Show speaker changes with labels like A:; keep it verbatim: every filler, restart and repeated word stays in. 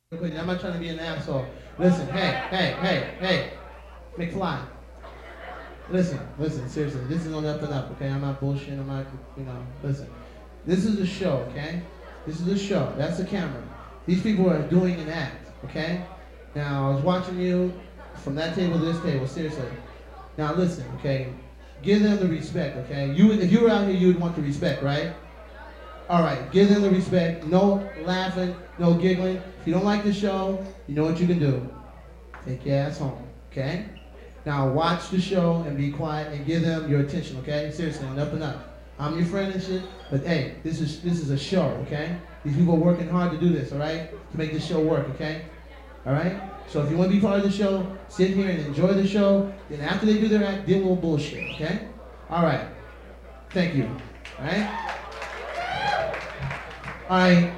A: I'm not trying to be an asshole. Listen, hey, hey, hey, hey, McFly. Listen, listen, seriously. This is on the up and up, okay? I'm not bullshitting. I'm not, you know, listen. This is a show, okay? This is a show. That's the camera. These people are doing an act, okay? Now, I was watching you from that table to this table, seriously. Now, listen, okay? Give them the respect, okay? You, if you were out here, you would want the respect, right? All right, give them the respect. No laughing, no giggling. If you don't like the show, you know what you can do. Take your ass home, okay? Now watch the show and be quiet and give them your attention, okay? Seriously, on up and up. I'm your friend and shit, but hey, this is this is a show, okay? These people are working hard to do this, all right? To make this show work, okay? All right? So if you want to be part of the show, sit here and enjoy the show. Then after they do their act, deal with bullshit, okay? All right. Thank you. All right? All right.